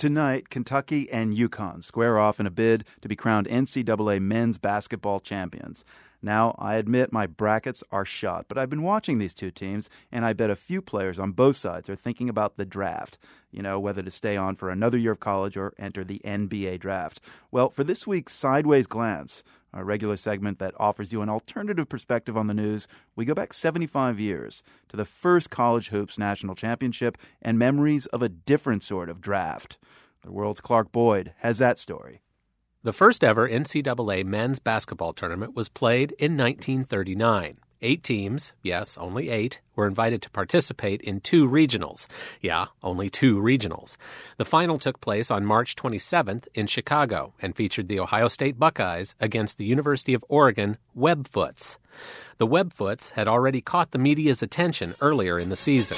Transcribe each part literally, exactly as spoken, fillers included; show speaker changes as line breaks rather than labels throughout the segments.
Tonight, Kentucky and UConn square off in a bid to be crowned N C double A men's basketball champions. Now, I admit my brackets are shot, but I've been watching these two teams, and I bet a few players on both sides are thinking about the draft. You know, whether to stay on for another year of college or enter the N B A draft. Well, for this week's Sideways Glance, our regular segment that offers you an alternative perspective on the news, we go back seventy-five years to the first college hoops national championship and memories of a different sort of draft. The world's Clark Boyd has that story.
The first ever N C double A men's basketball tournament was played in nineteen thirty-nine. Eight teams, yes, only eight, were invited to participate in two regionals. Yeah, only two regionals. The final took place on March twenty-seventh in Chicago and featured the Ohio State Buckeyes against the University of Oregon Webfoots. The Webfoots had already caught the media's attention earlier in the season.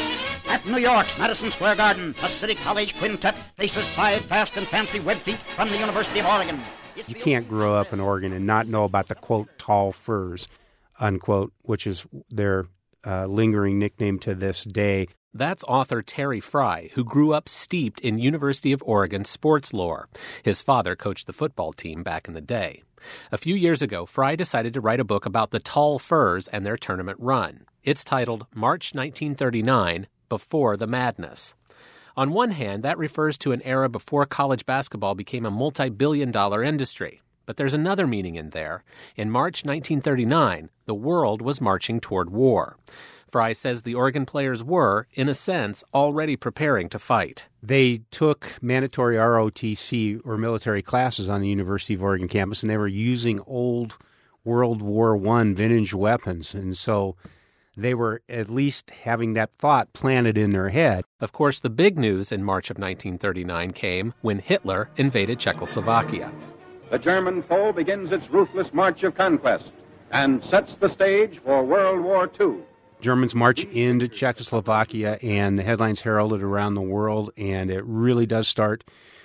At New York's Madison Square Garden, a City College quintet faces five fast and fancy Webfeet from the University of Oregon.
You can't grow up in Oregon and not know about the, quote, tall firs, unquote, which is their uh, lingering nickname to this day.
That's author Terry Fry, who grew up steeped in University of Oregon sports lore. His father coached the football team back in the day. A few years ago, Fry decided to write a book about the tall firs and their tournament run. It's titled March nineteen thirty-nine, Before the Madness. On one hand, that refers to an era before college basketball became a multi-billion dollar industry. But there's another meaning in there. In March nineteen thirty-nine, the world was marching toward war. Fry says the Oregon players were, in a sense, already preparing to fight.
They took mandatory R O T C, or military classes, on the University of Oregon campus, and they were using old World War One vintage weapons. And so they were at least having that thought planted in their head.
Of course, the big news in March of nineteen thirty-nine came when Hitler invaded Czechoslovakia.
The German foe begins its ruthless march of conquest and sets the stage for World War Two.
Germans march into Czechoslovakia, and the headlines heralded around the world, and it really does start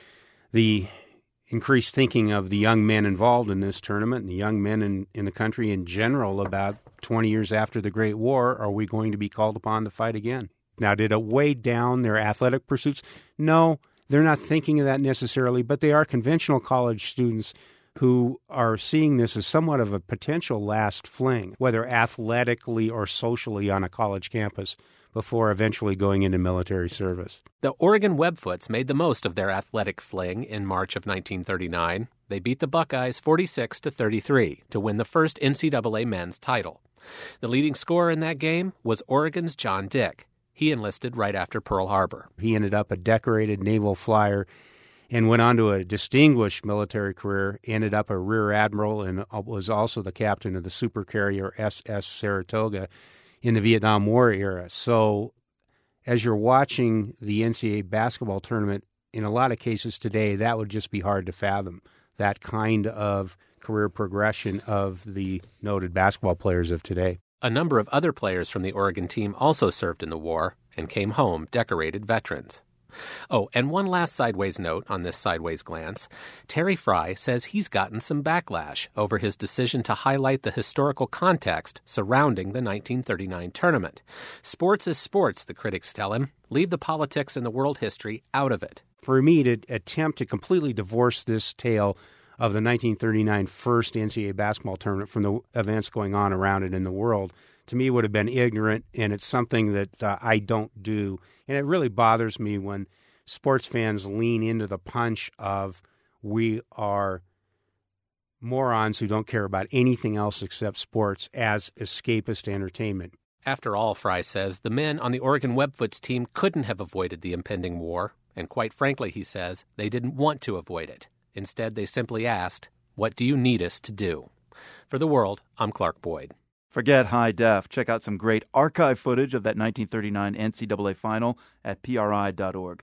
the increased thinking of the young men involved in this tournament and the young men in, in the country in general about twenty years after the Great War, are we going to be called upon to fight again? Now, did it weigh down their athletic pursuits? No, they're not thinking of that necessarily, but they are conventional college students who are seeing this as somewhat of a potential last fling, whether athletically or socially on a college campus, before eventually going into military service.
The Oregon Webfoots made the most of their athletic fling in March of nineteen thirty-nine. They beat the Buckeyes forty-six to thirty-three to win the first N C double A men's title. The leading scorer in that game was Oregon's John Dick. He enlisted right after Pearl Harbor.
He ended up a decorated naval flyer and went on to a distinguished military career, ended up a rear admiral, and was also the captain of the supercarrier S S Saratoga in the Vietnam War era. So as you're watching the N C double A basketball tournament, in a lot of cases today, that would just be hard to fathom, that kind of career progression of the noted basketball players of today.
A number of other players from the Oregon team also served in the war and came home decorated veterans. Oh, and one last sideways note on this sideways glance. Terry Fry says he's gotten some backlash over his decision to highlight the historical context surrounding the nineteen thirty-nine tournament. Sports is sports, the critics tell him. Leave the politics and the world history out of it.
For me to attempt to completely divorce this tale of the nineteen thirty-nine first N C double A basketball tournament from the events going on around it in the world, to me would have been ignorant, and it's something that uh, I don't do. And it really bothers me when sports fans lean into the punch of we are morons who don't care about anything else except sports as escapist entertainment.
After all, Fry says, the men on the Oregon Webfoots team couldn't have avoided the impending war, and quite frankly, he says, they didn't want to avoid it. Instead, they simply asked, what do you need us to do? For The World, I'm Clark Boyd.
Forget high def. Check out some great archive footage of that nineteen thirty-nine N C double A final at P R I dot org.